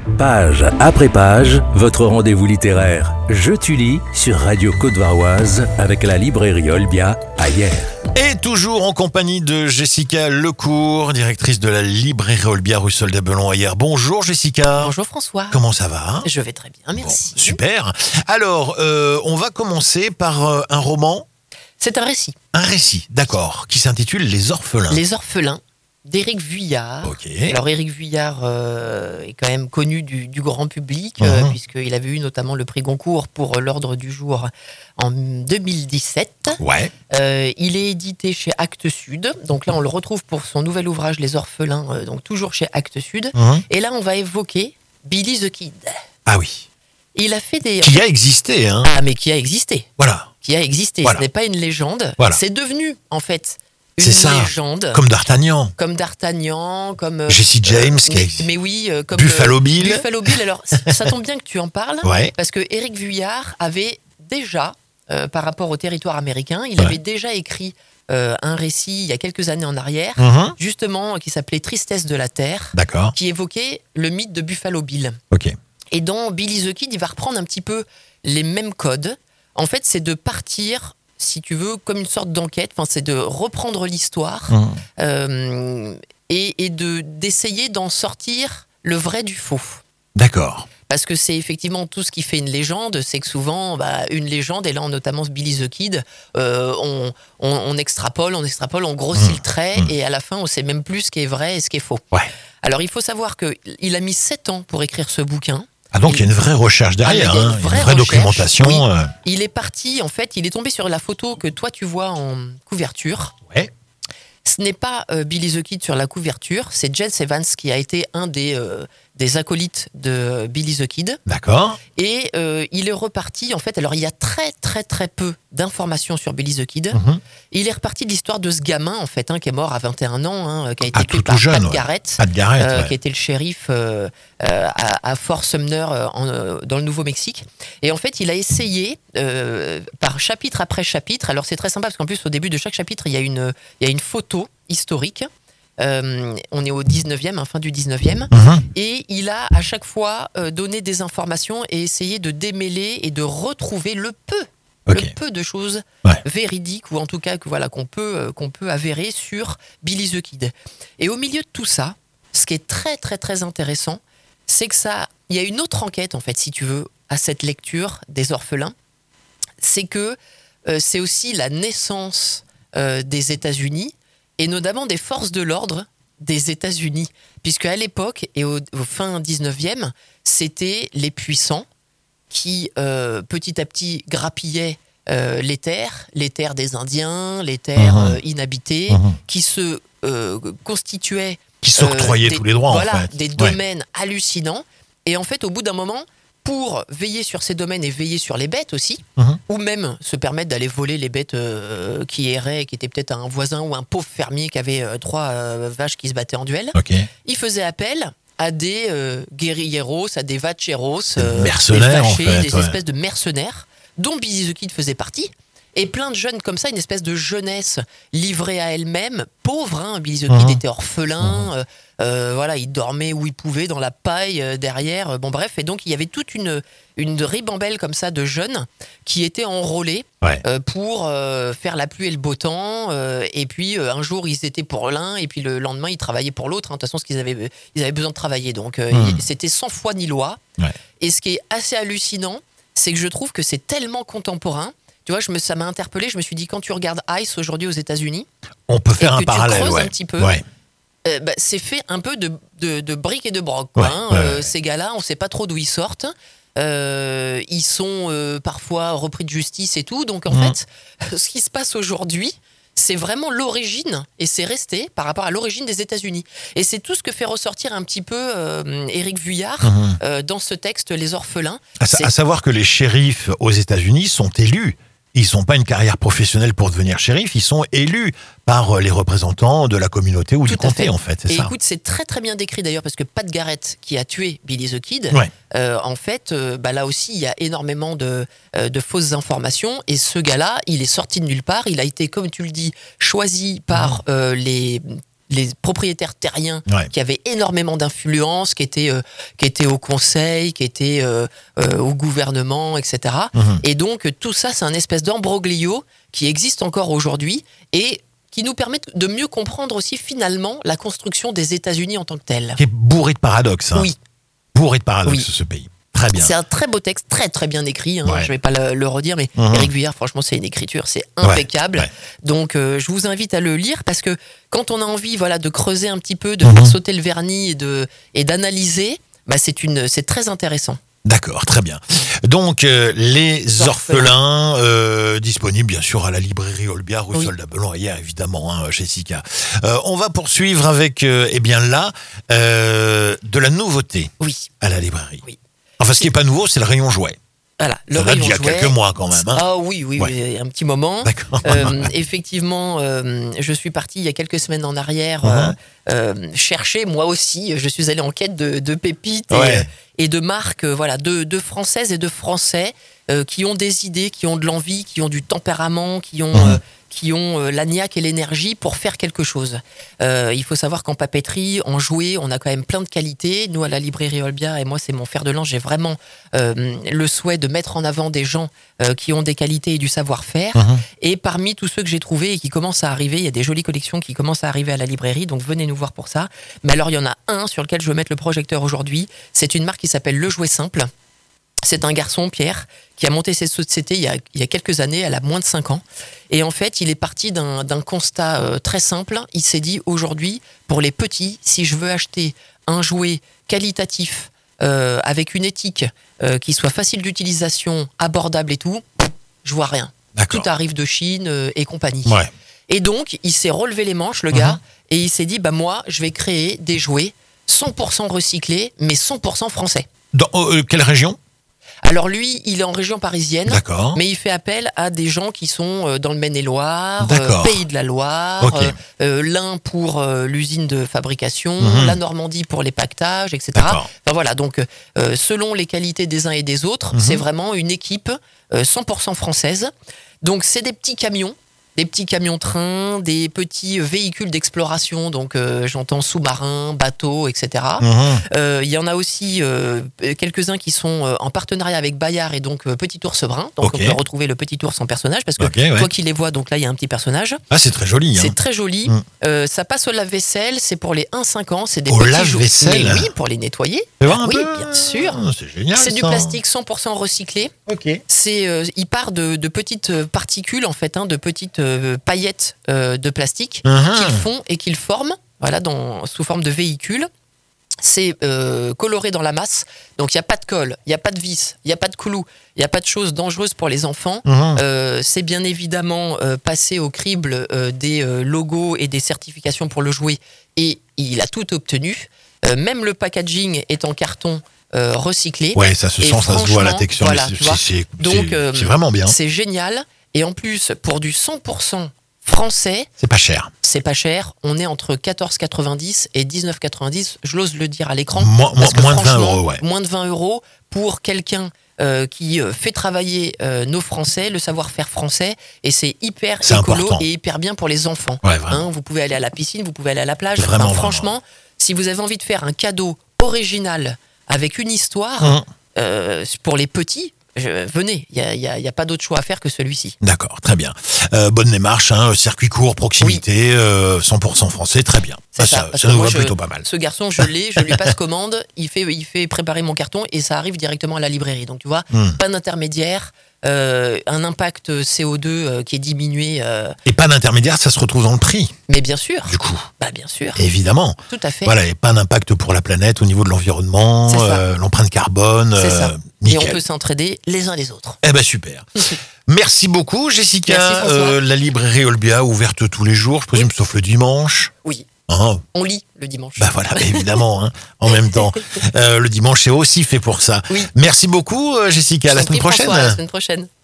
Page après page, votre rendez-vous littéraire Je tu lis sur Radio Côte-Varoise avec la librairie Olbia à Hyères. Et toujours en compagnie de Jessica Lecourt, directrice de la librairie Olbia rue Soldat-Belon à Hyères. Bonjour Jessica. Bonjour François. Comment ça va ? Je vais très bien, merci. Bon, super. Alors, on va commencer par un roman. C'est un récit. Un récit, d'accord, qui s'intitule Les Orphelins. Les Orphelins d'Éric Vuillard. Ok. Alors Éric Vuillard est quand même connu du grand public, puisqu'il avait eu notamment le prix Goncourt pour l'Ordre du Jour en 2017. Ouais. Il est édité chez Actes Sud. Donc là, on le retrouve pour son nouvel ouvrage Les Orphelins, donc toujours chez Actes Sud. Et là, on va évoquer Billy the Kid. Ah oui. Il a fait des... Qui a existé, hein. Ah, mais qui a existé. Voilà. Qui a existé. Voilà. Ce n'est pas une légende. Voilà. C'est devenu, en fait, une C'est ça. légende. Comme D'Artagnan. Comme D'Artagnan, comme... Jesse James, qui a existé. Mais oui, comme... Buffalo Bill. Buffalo Bill. Alors, ça tombe bien que tu en parles. Ouais. Parce que Éric Vuillard avait déjà, par rapport au territoire américain, il avait déjà écrit un récit il y a quelques années en arrière, justement, qui s'appelait Tristesse de la Terre. D'accord. Qui évoquait le mythe de Buffalo Bill. Ok. Et dans Billy the Kid, il va reprendre un petit peu les mêmes codes. En fait, c'est de partir, si tu veux, comme une sorte d'enquête. Enfin, c'est de reprendre l'histoire et d'essayer d'en sortir le vrai du faux. D'accord. Parce que c'est effectivement tout ce qui fait une légende, c'est que souvent, une légende, et là notamment Billy the Kid, on extrapole, on grossit le trait, et à la fin, on sait même plus ce qui est vrai et ce qui est faux. Ouais. Alors, il faut savoir qu'il a mis 7 ans pour écrire ce bouquin. Ah donc il y a une vraie recherche derrière, il y a une vraie documentation. Oui. Il est parti, en fait, il est tombé sur la photo que toi tu vois en couverture. Ouais. Ce n'est pas Billy the Kid sur la couverture, c'est Jess Evans qui a été un des acolytes de Billy the Kid. D'accord. Et il est reparti, en fait, alors il y a très très très peu d'informations sur Billy the Kid. Il est reparti de l'histoire de ce gamin, en fait, qui est mort à 21 ans, qui a été tué par jeune, Pat Garrett. Pat Garrett, qui était le shérif à Fort Sumner dans le Nouveau-Mexique. Et en fait, il a essayé, par chapitre après chapitre, alors c'est très sympa parce qu'en plus, au début de chaque chapitre, il y a une photo historique. On est au 19e, fin du 19e, et il a à chaque fois donné des informations et essayé de démêler et de retrouver le peu de choses véridiques, ou en tout cas qu'on peut avérer sur Billy the Kid. Et au milieu de tout ça, ce qui est très très très intéressant, c'est que il y a une autre enquête, en fait, si tu veux, à cette lecture des Orphelins, c'est que c'est aussi la naissance des États-Unis, et notamment des forces de l'ordre des États-Unis. Puisque à l'époque, et au fin 19e, c'était les puissants qui, petit à petit, grappillaient les terres des Indiens, les terres inhabitées, qui se constituaient... Qui s'octroyaient tous les droits, voilà, en fait. Des domaines hallucinants. Et en fait, au bout d'un moment, pour veiller sur ces domaines et veiller sur les bêtes aussi, ou même se permettre d'aller voler les bêtes qui erraient, qui étaient peut-être un voisin ou un pauvre fermier qui avait 3 vaches qui se battaient en duel, il faisait appel à des guerrilleros, à des vacheros, mercenaires, des fâchés, en fait, des espèces de mercenaires, dont Billy the Kid faisait partie. Et plein de jeunes comme ça, une espèce de jeunesse livrée à elle-même, pauvre. Billy the Kid était orphelin, il dormait où il pouvait, dans la paille derrière. Bon bref, et donc il y avait toute une ribambelle comme ça de jeunes qui étaient enrôlés pour faire la pluie et le beau temps. Et puis un jour ils étaient pour l'un, et puis le lendemain ils travaillaient pour l'autre. De toute façon, parce qu'ils avaient besoin de travailler. Donc c'était sans foi ni loi. Et ce qui est assez hallucinant, c'est que je trouve que c'est tellement contemporain. Tu vois, ça m'a interpellé. Je me suis dit, quand tu regardes Ice aujourd'hui aux États-Unis, on peut faire un parallèle. Tu creuses un petit peu. C'est fait un peu de briques et de broc. Ces gars-là, on ne sait pas trop d'où ils sortent. Ils sont parfois repris de justice et tout. Donc en fait, ce qui se passe aujourd'hui, c'est vraiment l'origine, et c'est resté par rapport à l'origine des États-Unis. Et c'est tout ce que fait ressortir un petit peu Éric Vuillard dans ce texte, Les Orphelins. À savoir que les shérifs aux États-Unis sont élus. Ils n'ont pas une carrière professionnelle pour devenir shérif, ils sont élus par les représentants de la communauté ou du comté, en fait. C'est ça. Écoute, c'est très très bien décrit d'ailleurs, parce que Pat Garrett, qui a tué Billy the Kid, en fait, là aussi, il y a énormément de fausses informations. Et ce gars-là, il est sorti de nulle part. Il a été, comme tu le dis, choisi par les les propriétaires terriens Ouais. qui avaient énormément d'influence, qui étaient au conseil, qui étaient au gouvernement, etc. Et donc tout ça, c'est un espèce d'embroglio qui existe encore aujourd'hui et qui nous permet de mieux comprendre aussi finalement la construction des États-Unis en tant que telle. Qui est bourré de paradoxes. Oui. Bourré de paradoxes, Oui. ce pays. Très bien. C'est un très beau texte, très très bien écrit. Ouais. Je vais pas le redire, mais Éric Vuillard, franchement, c'est une écriture, c'est impeccable. Ouais. Donc, je vous invite à le lire parce que quand on a envie, de creuser un petit peu, de faire sauter le vernis et d'analyser, c'est très intéressant. D'accord, très bien. Donc, Les Orphelins, disponibles bien sûr à la librairie Olbia, rue Soldat-Belon, hier évidemment, Jessica. On va poursuivre avec, de la nouveauté à la librairie. Oui. Enfin, ce qui n'est pas nouveau, c'est le rayon jouet. Voilà, le Ça date rayon d'il y a jouet. quelques mois quand même. Ah oui, Ouais. un petit moment. D'accord. Effectivement, je suis parti il y a quelques semaines en arrière chercher, moi aussi, je suis allé en quête de pépites et de marques, de Françaises et de Français qui ont des idées, qui ont de l'envie, qui ont du tempérament, qui ont la niaque et l'énergie pour faire quelque chose. Il faut savoir qu'en papeterie, en jouet, on a quand même plein de qualités. Nous, à la librairie Olbia, et moi, c'est mon fer de lance, j'ai vraiment le souhait de mettre en avant des gens qui ont des qualités et du savoir-faire. Et parmi tous ceux que j'ai trouvés et qui commencent à arriver, il y a des jolies collections qui commencent à arriver à la librairie, donc venez nous voir pour ça. Mais alors, il y en a un sur lequel je veux mettre le projecteur aujourd'hui. C'est une marque qui s'appelle Le Jouet Simple. C'est un garçon, Pierre, qui a monté cette société il y a quelques années, elle a moins de 5 ans. Et en fait, il est parti d'un constat très simple. Il s'est dit, aujourd'hui, pour les petits, si je veux acheter un jouet qualitatif, avec une éthique qui soit facile d'utilisation, abordable et tout, je vois rien. D'accord. Tout arrive de Chine et compagnie. Ouais. Et donc, il s'est relevé les manches, le gars, et il s'est dit, moi, je vais créer des jouets 100% recyclés, mais 100% français. Dans quelle région ? Alors lui, il est en région parisienne, D'accord. mais il fait appel à des gens qui sont dans le Maine-et-Loire, D'accord. Pays de la Loire, Ok. l'Ain pour l'usine de fabrication, la Normandie pour les paquetages, etc. D'accord. Enfin voilà, donc selon les qualités des uns et des autres, c'est vraiment une équipe 100% française. Donc c'est des petits camions trains, des petits véhicules d'exploration, donc j'entends sous-marins, bateaux, etc. Il y en a aussi quelques-uns qui sont en partenariat avec Bayard et donc Petit Ours Brun. Donc Ok. on peut retrouver le Petit Ours en personnage parce que Ok, ouais. toi qui les vois, donc là il y a un petit personnage. Ah, c'est très joli. C'est très joli. Ça passe au lave-vaisselle. C'est pour les 1-5 ans. C'est des Au petits lave-vaisselle. Mais oui, pour les nettoyer. Fais voir un Oui, peu. bien sûr. C'est génial. C'est du ça. plastique 100% recyclé. Ok. Il part de petites particules, en fait, de petites paillettes de plastique qu'ils font et qu'ils forment sous forme de véhicules. C'est coloré dans la masse, donc il n'y a pas de colle, il n'y a pas de vis, il n'y a pas de clous, il n'y a pas de choses dangereuses pour les enfants. C'est bien évidemment passé au crible des logos et des certifications pour le jouet, et il a tout obtenu. Même le packaging est en carton recyclé. Ouais, ça se Et sent, ça se voit à la franchement, texture. voilà, mais tu vois. Donc, c'est vraiment bien. C'est génial. Et en plus, pour du 100% français, C'est pas cher. c'est pas cher. On est entre 14,90 et 19,90. Je l'ose le dire à l'écran. Moins Parce que de 20 franchement, euros, ouais. Moins de 20 euros pour quelqu'un qui fait travailler nos Français, le savoir-faire français. Et c'est hyper C'est écolo important. et hyper bien pour les enfants. Ouais, vraiment. Vous pouvez aller à la piscine, vous pouvez aller à la plage. Vraiment, Franchement, si vous avez envie de faire un cadeau original avec une histoire pour les petits, venez, il n'y a pas d'autre choix à faire que celui-ci. D'accord, très bien. Bonne démarche, circuit court, proximité, 100% français, très bien. C'est Ça parce nous que moi, va plutôt pas mal. Ce garçon, je lui passe commande, il fait préparer mon carton et ça arrive directement à la librairie. Donc tu vois, pas d'intermédiaire, un impact CO2 qui est diminué. Et pas d'intermédiaire, ça se retrouve dans le prix, Mais bien sûr. du coup. Bien sûr. Évidemment. Tout à fait. Voilà, et pas d'impact pour la planète au niveau de l'environnement, C'est ça. l'empreinte carbone. C'est ça. Et Nickel. on peut s'entraider les uns les autres. Eh ben super. Merci beaucoup, Jessica. Merci, François. La librairie Olbia ouverte tous les jours, je présume, sauf le dimanche. Oui. Hein. On lit le dimanche. Voilà, évidemment, en même temps. Le dimanche, c'est aussi fait pour ça. Oui. Merci beaucoup, Jessica. À la semaine prochaine. François, à la semaine prochaine.